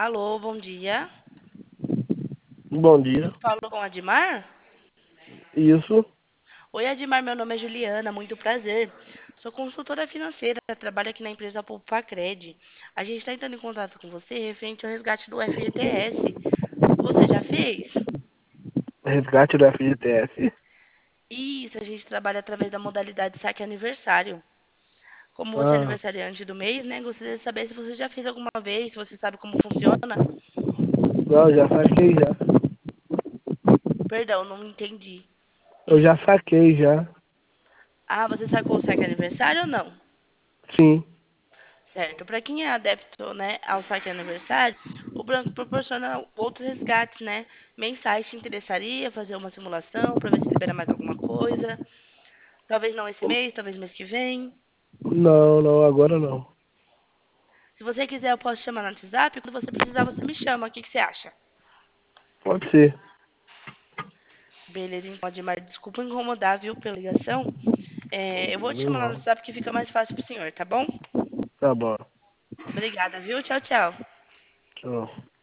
Alô, bom dia. Bom dia. Falo com a Admar? Isso. Oi, Admar, meu nome é Juliana, muito prazer. Sou consultora financeira, trabalho aqui na empresa Pulpacred. A gente está entrando em contato com você referente ao resgate do FGTS. Você já fez? Resgate do FGTS. Isso, a gente trabalha através da modalidade saque aniversário. Como você é Ah, aniversariante do mês, né? Gostaria de saber se você já fez alguma vez, se você sabe como funciona. não, já saquei já. Perdão, não entendi. Eu já saquei já. Ah, você sacou o saque aniversário ou não? Sim. Certo. Para quem é adepto, né, ao saque aniversário, o banco proporciona outros resgates, né, mensais. Te interessaria fazer uma simulação para ver se libera mais alguma coisa? Talvez não esse mês, talvez mês que vem. Não, não, agora não. Se você quiser, eu posso te chamar no WhatsApp. Quando você precisar, você me chama. O que que você acha? Pode ser. Beleza, então, Admar, desculpa incomodar, viu, pela ligação. Eu vou te chamar no Não. WhatsApp que fica mais fácil pro senhor, tá bom? Tá bom. Obrigada, viu? Tchau, tchau. Tchau.